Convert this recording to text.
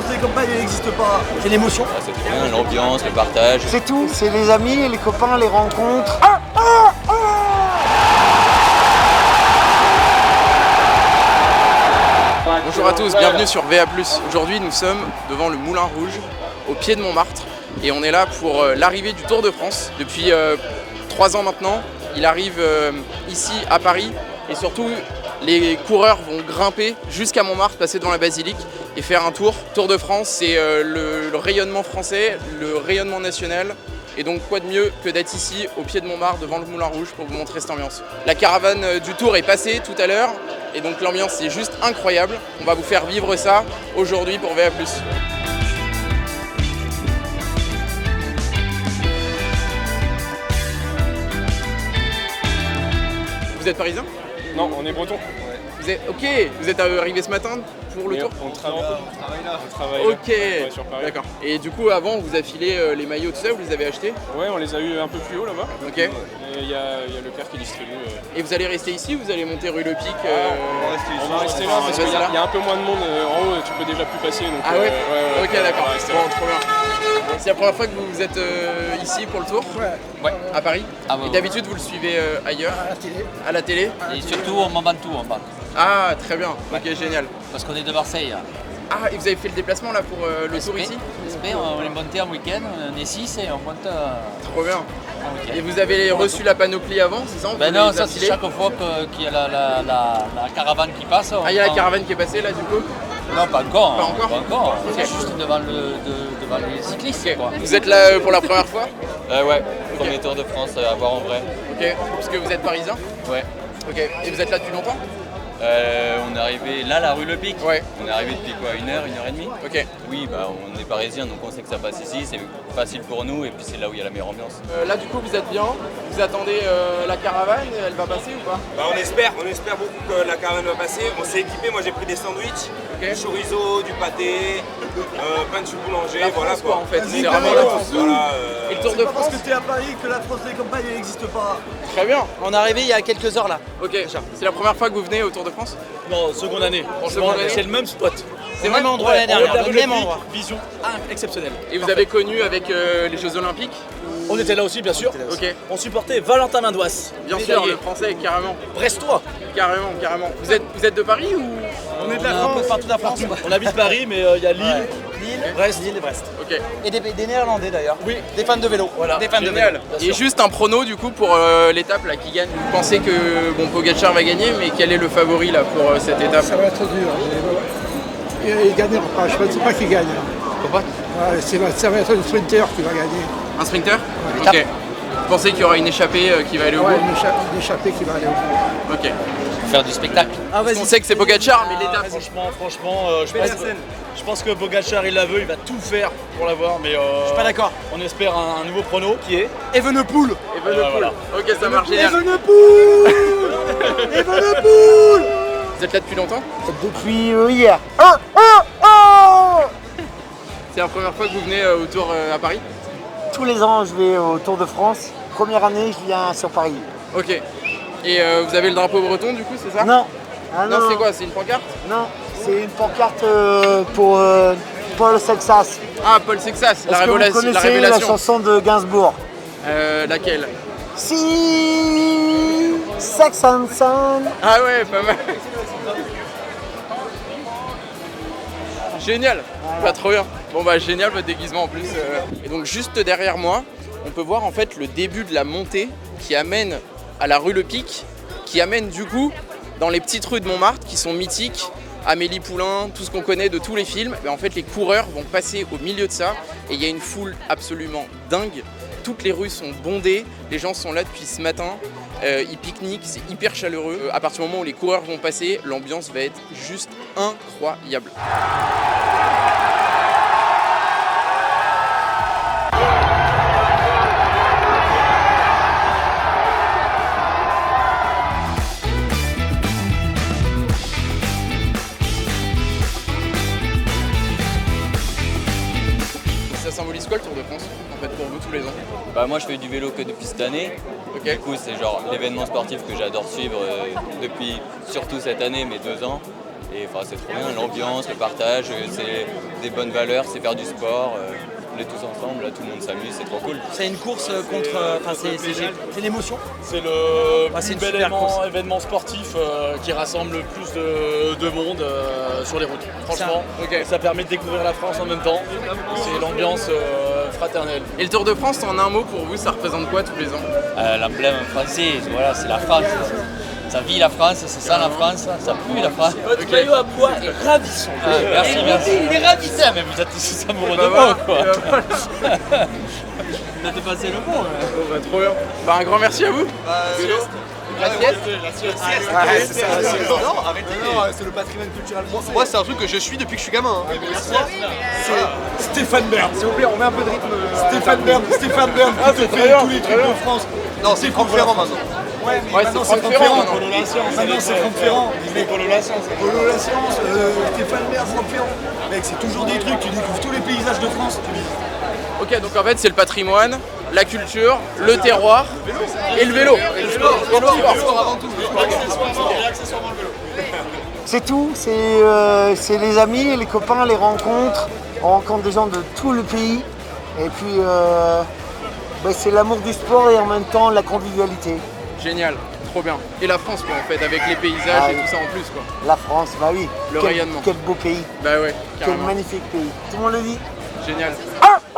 des campagnes n'existe pas. C'est l'émotion. Ah, c'est bien, l'ambiance, le partage. C'est tout, c'est les amis, les copains, les rencontres. Bonjour à tous, bienvenue sur VA+. Aujourd'hui nous sommes devant le Moulin Rouge, au pied de Montmartre. Et on est là pour l'arrivée du Tour de France. Depuis 3 ans maintenant, il arrive ici à Paris. Et surtout, les coureurs vont grimper jusqu'à Montmartre, passer dans la basilique et faire un tour. Tour de France, c'est le rayonnement français, le rayonnement national. Et donc quoi de mieux que d'être ici au pied de Montmartre devant le Moulin Rouge pour vous montrer cette ambiance. La caravane du Tour est passée tout à l'heure et donc l'ambiance est juste incroyable. On va vous faire vivre ça aujourd'hui pour VA+. Vous êtes parisien? Non, on est breton. Vous êtes arrivé ce matin pour le Tour? On travaille là. On travaille Ok, là. Sur Paris. D'accord. Et du coup avant vous affilez les maillots, tout ça, vous les avez achetés? Ouais, on les a eu un peu plus haut là-bas. Ok. Et il y a le père qui distribue. Et vous allez rester ici ou vous allez monter rue Le Pic? On va rester là parce qu'il y a un peu moins de monde en haut, tu peux déjà plus passer. Donc, ah ouais, ok, d'accord. On va rester Bon, là. trop bien. C'est la première fois que vous êtes ici pour le Tour? Ouais. À Paris? Ah ouais, et d'habitude vous le suivez ailleurs? À la télé. À la télé? Et surtout en Mambantou en bas. Ah, très bien. Ok, génial. Parce qu'on est de Marseille. Ah, et vous avez fait le déplacement là pour le Tour ici? On est monté en week-end, on est 6 et on monte Trop bien. en week-end. Et vous avez reçu la panoplie avant, c'est ça? Ben Vous non, les ça c'est affilez? chaque fois qu'il y a la caravane qui passe. Ah, il y a la caravane qui est passée là du coup? Non, pas encore. Pas encore? Pas encore. Ok. C'est juste devant les cyclistes. Ok. Quoi. Vous êtes là pour la première fois? Ouais, premier Tour de France à voir en vrai. Ok, parce que vous êtes parisien? Ouais. Ok, et vous êtes là depuis longtemps? On est arrivé là, la rue Le Pic. Ouais. On est arrivé depuis quoi, 1 heure, 1h30? Ok. Oui, bah on est parisien donc on sait que ça passe ici, c'est facile pour nous et puis c'est là où il y a la meilleure ambiance. Là du coup vous êtes bien, vous attendez la caravane, elle va passer ou pas? Bah, on espère beaucoup que la caravane va passer. On s'est équipé, moi j'ai pris des sandwichs, Ok. du chorizo, du pâté, pain de chou boulanger, La voilà France, quoi, en fait. Vas-y, C'est vraiment la France. Voilà, Et le Tour de C'est pas parce France? que t'es à Paris que la France des campagnes n'existe pas. Très bien. On est arrivé il y a quelques heures là. Ok, c'est la première fois que vous venez au Tour de France? Non, seconde année. Seconde année. C'est le même spot. C'est Au même vrai? endroit l'année dernière. Ouais, Le même endroit. Vision exceptionnelle. Et vous avez connu avec les Jeux Olympiques? On était là aussi, bien sûr. Ok. On supportait Valentin Mandouas. Bien sûr, le français, carrément. Brestois. Carrément, carrément. Vous êtes de Paris ou? On est de la France. Un peu partout de la France. On habite Paris, mais il y a Lille, Brest, Lille et Brest. Ok. Et des Néerlandais d'ailleurs. Oui. Des fans de vélo. Voilà. Des fans de vélo. Génial. Et juste un prono du coup pour l'étape là qui gagne. Vous pensez que Pogacar va gagner, mais quel est le favori là pour cette étape? Ça va être dur. Il gagnera pas, je ne pense pas qu'il gagne. Pourquoi? Ça va être un sprinter qui va gagner. Un sprinter? Ok. Vous pensez qu'il y aura une échappée qui va aller au bout? Une échappée qui va aller au bout. Ok. Pour faire du spectacle. On sait que c'est Pogacar, mais l'étape. Franchement, je pense que Pogacar il la veut, il va tout faire pour l'avoir, mais je suis pas d'accord. On espère un nouveau prono qui est Evenepoel. Evenepoel. voilà. Ok, ça marche génial. Evenepoel. Evenepoel. Vous êtes là depuis longtemps? Depuis hier. C'est la première fois que vous venez au Tour à Paris? Tous les ans, je vais au Tour de France. Première année, je viens sur Paris. Ok. Et vous avez le drapeau breton du coup, c'est ça? Non. Ah, Non, c'est quoi? C'est une pancarte? Non, c'est une pancarte pour Paul Sexas. Ah, Paul Sexas, Est-ce que vous connaissez la révélation. chanson de Gainsbourg? Laquelle? Si Sex and Sun. Ah ouais, pas mal. Génial. Pas trop bien. Bon bah génial votre déguisement en plus. Et donc juste derrière moi, on peut voir en fait le début de la montée qui amène à la rue Le Pic, qui amène du coup dans les petites rues de Montmartre qui sont mythiques. Amélie Poulain, tout ce qu'on connaît de tous les films. Mais en fait les coureurs vont passer au milieu de ça et il y a une foule absolument dingue. Toutes les rues sont bondées, les gens sont là depuis ce matin, ils pique-niquent, c'est hyper chaleureux. À partir du moment où les coureurs vont passer, l'ambiance va être juste incroyable. Ça symbolise quoi le Tour de France en fait pour vous tous les ans? Bah moi je fais du vélo que depuis cette année. Ok. Du coup c'est genre l'événement sportif que j'adore suivre depuis surtout cette année, mes 2 ans. Et enfin, c'est trop bien, l'ambiance, le partage, c'est des bonnes valeurs, c'est faire du sport. On est tous ensemble, là, tout le monde s'amuse, c'est trop cool. C'est une course contre. Enfin, c'est l'émotion. C'est le c'est plus une bel super course. événement sportif qui rassemble le plus de monde sur les routes. Franchement, ça permet de découvrir la France en même temps. C'est l'ambiance fraternelle. Et le Tour de France, en un mot, pour vous, ça représente quoi tous les ans? L'emblème français, voilà, c'est la France. Ça vit la France, ça sent la France, ça pue la France. Votre maillot à poids est ravissant. Merci, merci. Il est ravissant. Mais vous êtes tous amoureux de moi, quoi. Vous avez passé le mot. Trop bien. Bah, un grand merci à vous. La sieste. Non, arrêtez. Non, c'est le patrimoine culturel français. Moi, c'est un truc que je suis depuis que je suis gamin. C'est Stéphane Bern. S'il vous plaît, on met un peu de rythme. Stéphane Bern qui te fait tous les trucs de France. Non, c'est Franck Ferrand maintenant. Ouais, c'est Franck Ferrand maintenant. Maintenant, c'est Franck Ferrand. Polo La Science, Stéphane Bern, Franck Ferrand. Mec, c'est toujours des trucs, tu découvres tous les paysages de France. Ok, donc en fait, c'est le patrimoine, la culture, le terroir et le vélo. C'est tout, c'est les amis, les copains, les rencontres. On rencontre des gens de tout le pays. Et puis, c'est l'amour du sport et en même temps la convivialité. Génial, trop bien. Et la France, quoi, en fait, avec les paysages et tout ça en plus, quoi. La France, bah oui. Le rayonnement. Quel beau pays. Bah ouais, Quel carrément. magnifique pays. Tout le monde le dit. Génial. Ah